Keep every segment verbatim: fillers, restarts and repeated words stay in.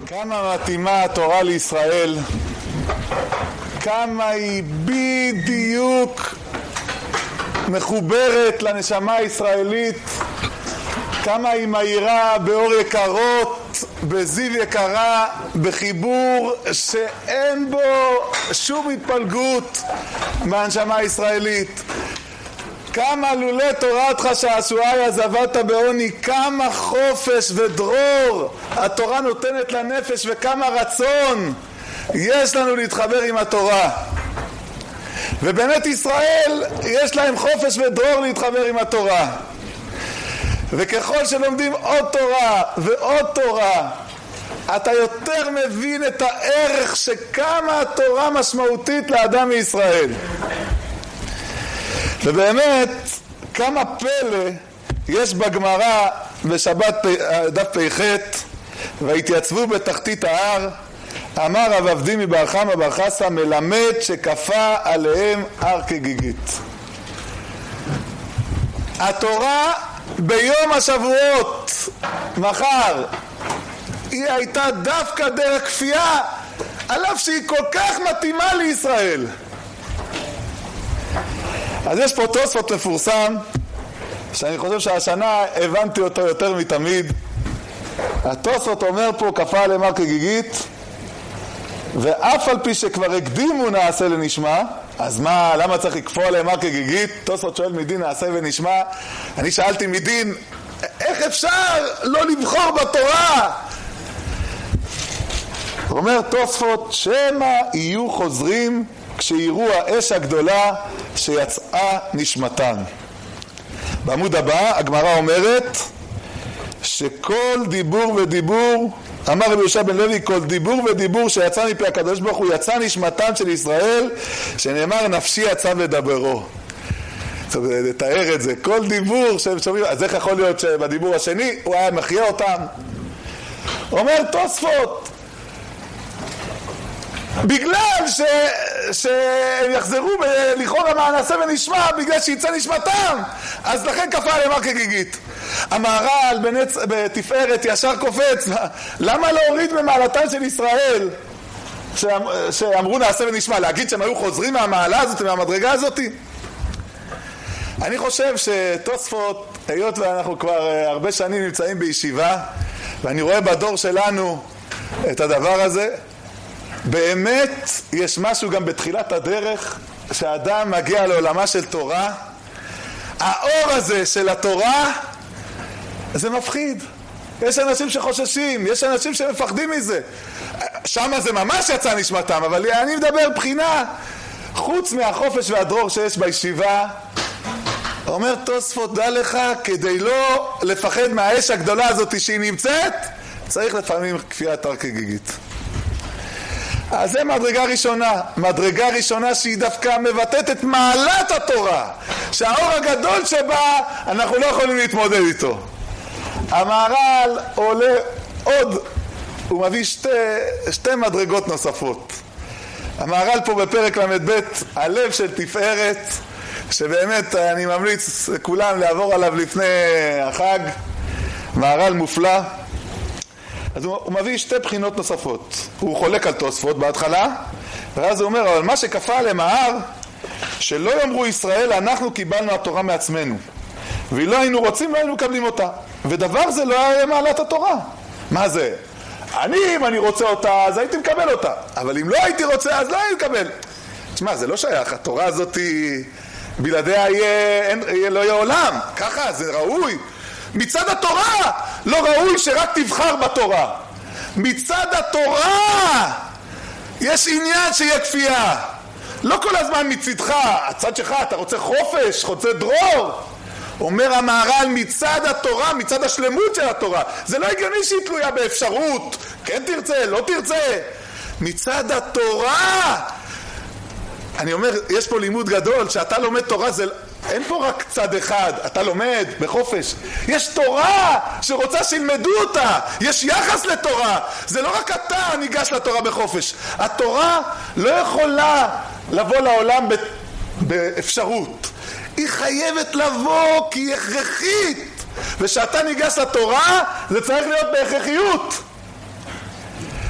כמה מתאימה התורה לישראל, כמה היא בדיוק מחוברת לנשמה הישראלית, כמה היא מאירה באור יקרות, בזיו יקרה, בחיבור שאין בו שום התפלגות מהנשמה הישראלית. כמה לולא תורתך שעשועי עזבת בעוני, כמה חופש ודרור התורה נותנת לנפש, וכמה רצון יש לנו להתחבר עם התורה. ובאמת ישראל יש להם חופש ודרור להתחבר עם התורה, וככל שלומדים עוד תורה ועוד תורה אתה יותר מבין את הערך שכמה התורה משמעותית לאדם מישראל. ובאמת כמה פלא יש בגמרא בשבת דף פ"ח, והתייצבו בתחתית ההר, אמר רב עבדי מבר חמא בר חסא, מלמד שכפה עליהם הר כגיגית. התורה ביום השבועות מחר היא הייתה דווקא דרך כפייה, על אף שהיא כל כך מתאימה לישראל. אז יש פה תוספות מפורסם שאני חושב שהשנה הבנתי אותו יותר מתמיד. התוספות אומר פה כפה עליהם הר כגיגית, ואף על פי שכבר הקדימו נעשה לנשמע, אז מה, למה צריך לקפוא עליהם הר כגיגית? תוספות שואל מדין נעשה ונשמע. אני שאלתי מדין, איך אפשר לא לבחור בתורה? אומר תוספות, שמה יהיו חוזרים כשיראו האש הגדולה שיצאה נשמתן. בעמוד הבא הגמרא אומרת שכל דיבור ודיבור, אמר רבי יהושע בן לוי, כל דיבור ודיבור שיצא מפי הקדוש ברוך הוא יצא נשמתן של ישראל, שנאמר נפשי יצא ודברו. צריך לתאר את זה, כל דיבור שהם שומעים. אז איך יכול להיות שבדיבור השני הוא היה מחיה אותם? אומר תוספות, בגלל ש... שהם יחזרו לכאורה מהנעשה ונשמע, בגלל שיצא נשמתם, אז לכן כפה עליהם הר כגיגית. המהר"ל בנצ... בתפארת ישר קופץ, למה להוריד ממעלתן של ישראל שאמ... שאמרו נעשה ונשמע, להגיד שהם היו חוזרים מהמעלה הזאת, מהמדרגה הזאת? אני חושב שתוספות, היות ואנחנו כבר הרבה שנים נמצאים בישיבה, ואני רואה בדור שלנו את הדבר הזה, באמת יש משהו גם בתחילת הדרך, שהאדם מגיע לעולמה של תורה, האור הזה של התורה זה מפחיד. יש אנשים שחוששים, יש אנשים שמפחדים מזה. שם זה ממש יצא נשמתם, אבל אני מדבר בחינה חוץ מהחופש והדרור שיש בישיבה. אומר תוספות, דע לך, כדי לא לפחד מהאש הגדולה הזאת שהיא נמצאת, צריך לפעמים כפיית הר כגיגית. אז זה מדרגה ראשונה, מדרגה ראשונה שהיא דווקא מבטאת את מעלת התורה, שהאור הגדול שבה אנחנו לא יכולים להתמודד איתו. המהר"ל עולה עוד, הוא מביא שתי, שתי מדרגות נוספות. המהר"ל פה בפרק למד ב', הלב של תפארת, שבאמת אני ממליץ כולם לעבור עליו לפני החג, מהר"ל מופלא. אז הוא, הוא מביא שתי בחינות נוספות. הוא חולק על תוספות בהתחלה, ואז הוא אומר, אבל מה שכפה עליהם ההר, שלא יאמרו ישראל, אנחנו קיבלנו התורה מעצמנו, ולא היינו רוצים, לא היינו מקבלים אותה. ודבר זה לא היה מעלת התורה. מה זה? אני, אם אני רוצה אותה, אז הייתי מקבל אותה. אבל אם לא הייתי רוצה, אז לא הייתי מקבל. תשמע, זה לא שייך. התורה הזאת היא, בלעדיה יהיה, אין, יהיה, לא יהיה עולם. ככה, זה ראוי. מצד התורה לא ראוי שרק תבחר בתורה. מצד התורה יש עניין שיהיה כפייה. לא כל הזמן מצדך, הצד שלך, אתה רוצה חופש, רוצה דרור. אומר המהר"ל, מצד התורה, מצד השלמות של התורה. זה לא הגיוני שהיא תלויה באפשרות, כן תרצה, לא תרצה. מצד התורה, אני אומר, יש פה לימוד גדול, שאתה לומד תורה, זה, אין פה רק צד אחד, אתה לומד בחופש. יש תורה שרוצה שילמדו אותה, יש יחס לתורה. זה לא רק אתה ניגש לתורה בחופש. התורה לא יכולה לבוא לעולם באפשרות. היא חייבת לבוא כי היא הכרחית. ושאתה ניגש לתורה, זה צריך להיות בהכרחיות.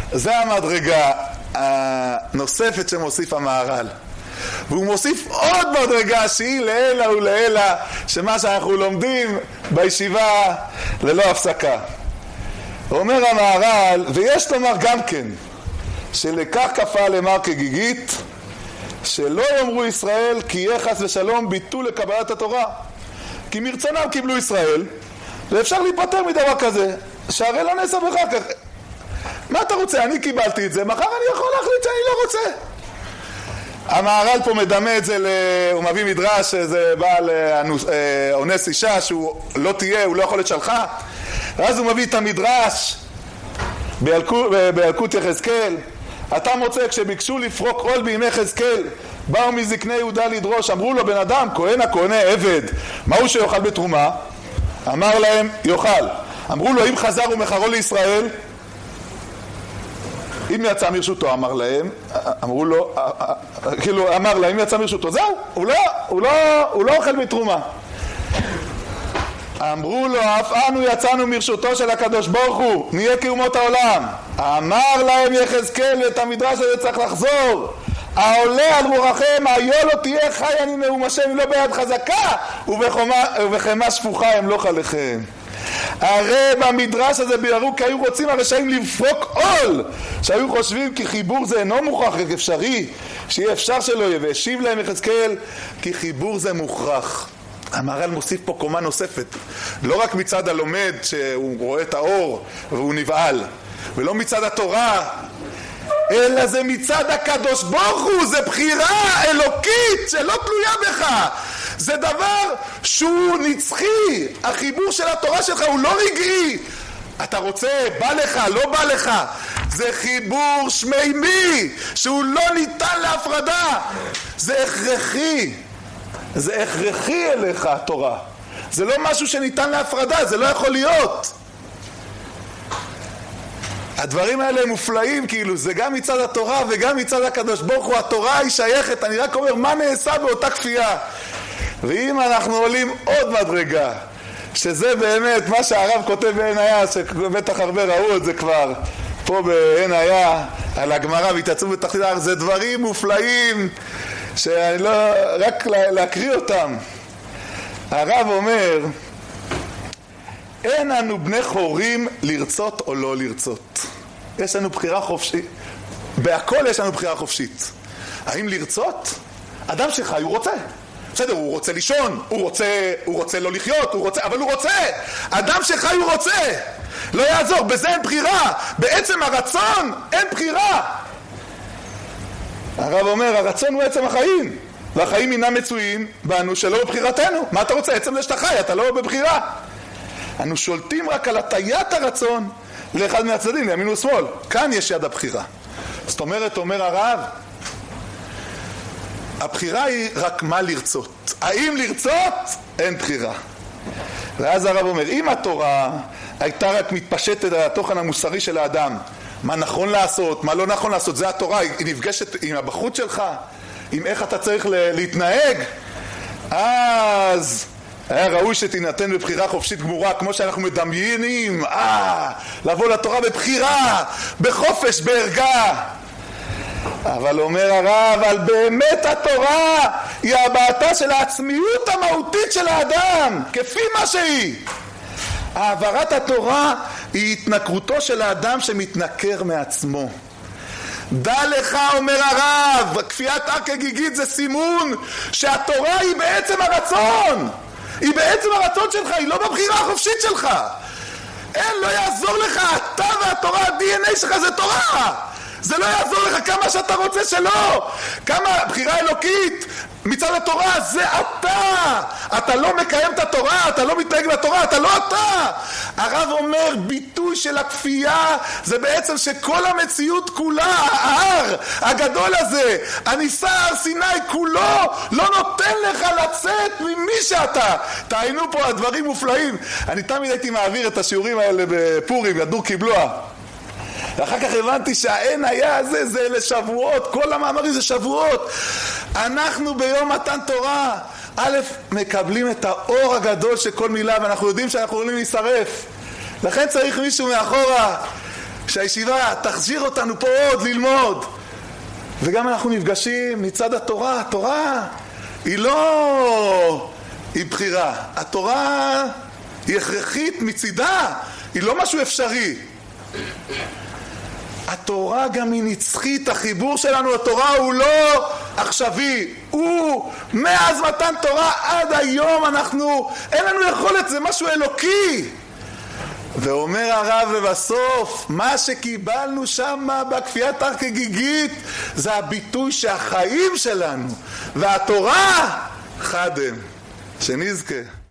זה המדרגה הנוספת שמוסיף המהר"ל. והוא מוסיף עוד מדרגה שהיא לעילה ולעילה, שמה שאנחנו לומדים בישיבה ללא הפסקה. אומר המהר"ל, ויש לומר גם כן, שלקח כפה למר כגיגית, שלא יאמרו ישראל כי יהיה חס ושלום ביטול לקבלת התורה. כי מרצונם קיבלו ישראל, ואפשר להיפטר מדבר כזה, שהרי לא נעשה בכך. מה אתה רוצה? אני קיבלתי את זה, מחר אני יכול להחליט שאני לא רוצה. המהר"ל פה מדמה את זה, הוא מביא מדרש שזה בעל אונס אישה שהוא לא תהיה, הוא לא יכול לשלחה, ואז הוא מביא את המדרש בילקוט יחזקאל. אתה מוצא כשביקשו לפרוק עול בימי יחזקאל, באו מזקני יהודה לדרוש, אמרו לו בן אדם כהן הכהנה עבד, מהו שיוכל בתרומה? אמר להם יוכל. אמרו לו אם חזר ומחרו לישראל, אם יצא מרשותו, אמר להם, אמרו לו, כאילו אמר להם, אם יצא מרשותו, זהו, הוא לא, הוא לא, הוא לא אוכל בתרומה. אמרו לו, אף אנו יצאנו מרשותו של הקדוש ברוך הוא, נהיה כאומות העולם. אמר להם יחזקאל, את המדרש הזה צריך לחזור. העולה על רוחכם, היו לא תהיה חי אני נאום השם, לא ביד חזקה, ובחמה שפוכה אמלוך עליכם. הרי במדרש הזה ביארו כי היו רוצים הרשעים לפרוק עול, שהיו חושבים כי חיבור זה אינו מוכרח, רק אפשרי, שיהיה אפשר שלא יהיה, והשיב להם יחזקאל כי חיבור זה מוכרח. המהר"ל מוסיף פה קומה נוספת, לא רק מצד הלומד שהוא רואה את האור והוא נבעל, ולא מצד התורה, אלא זה מצד הקדוש ברוך הוא, זה בחירה אלוקית שלא תלויה בך, זה דבר שהוא נצחי. החיבור של התורה שלך הוא לא רגעי, אתה רוצה, בא לך, לא בא לך, זה חיבור שמימי שהוא לא ניתן להפרדה, זה הכרחי, זה הכרחי אליך התורה, זה לא משהו שניתן להפרדה, זה לא יכול להיות. הדברים האלה הם מופלאים, כאילו זה גם מצד התורה וגם מצד הקדוש ברוך הוא. התורה היא שייכת, אני רק אומר מה נעשה באותה כפייה. ואם אנחנו עולים עוד מדרגה, שזה באמת מה שהרב כותב בעין היה, שבטח הרבה ראו את זה כבר פה בעין היה על הגמרא והתייצבו בתחתית הארץ, זה דברים מופלאים שאני לא רק להקריא אותם. הרב אומר, אין אנו בני חורים לרצות או לא לרצות, יש לנו בחירה חופשית, בהכל יש לנו בחירה חופשית. האם לרצות? אדם שחי הוא רוצה, בסדר, הוא רוצה לישון, הוא רוצה, הוא רוצה לא לחיות, הוא רוצה, אבל הוא רוצה. אדם שחי הוא רוצה, לא יעזור, בזה אין בחירה, בעצם הרצון אין בחירה. הרב אומר, הרצון הוא עצם החיים, והחיים אינם מצויים בנו שלא בבחירתנו. מה אתה רוצה? עצם זה שאתה חי, אתה לא בבחירה. אנו שולטים רק על הטיית הרצון לאחד מהצדדים, לימין ושמאל. כאן יש יד הבחירה. זאת אומרת, אומר הרב, הבחירה היא רק מה לרצות. האם לרצות? אין בחירה. ואז הרב אומר, אם התורה הייתה רק מתפשטת על התוכן המוסרי של האדם, מה נכון לעשות, מה לא נכון לעשות, זה התורה, היא נפגשת עם הבחוץ שלך, עם איך אתה צריך להתנהג, אז היה ראוי שתינתן בבחירה חופשית גמורה, כמו שאנחנו מדמיינים, אה, לבוא לתורה בבחירה, בחופש, בהרגע. אבל אומר הרב, אבל באמת התורה היא הבעתה של העצמיות המהותית של האדם, כפי מה שהיא. העברת התורה היא התנכרותו של האדם שמתנכר מעצמו. דע לך, אומר הרב, כפיית הר כגיגית זה סימון שהתורה היא בעצם הרצון, היא בעצם הרצון שלך, היא לא בבחירה החופשית שלך. אין, לא יעזור לך, אתה והתורה, ה-די אן איי שלך זה תורה, זה לא יעזור לך כמה שאתה רוצה שלא, כמה בחירה אלוקית מצד התורה, זה אתה. אתה לא מקיים את התורה, אתה לא מתנהג בתורה, אתה לא אתה. הרב אומר, ביטוי של הכפייה זה בעצם שכל המציאות כולה, ההר הגדול הזה, הניסה הר סיני כולו, לא נותן לך לצאת ממי שאתה. תעיינו פה הדברים מופלאים. אני תמיד הייתי מעביר את השיעורים האלה בפורים, ידור קיבלוה, ואחר כך הבנתי שהאין היה הזה, זה לשבועות, כל המאמרים זה שבועות. אנחנו ביום מתן תורה, א', מקבלים את האור הגדול של כל מילה, ואנחנו יודעים שאנחנו יכולים להישרף. לכן צריך מישהו מאחורה שהישיבה תחזיר אותנו פה עוד ללמוד. וגם אנחנו נפגשים מצד התורה. התורה היא לא, היא בחירה. התורה היא הכרחית מצידה, היא לא משהו אפשרי. התורה גם היא נצחית, החיבור שלנו לתורה הוא לא עכשווי, הוא מאז מתן תורה עד היום אנחנו, אין לנו יכולת, זה משהו אלוקי. ואומר הרב ובסוף, מה שקיבלנו שם בכפיית הר כגיגית זה הביטוי שהחיים שלנו והתורה חדם, שנזכה.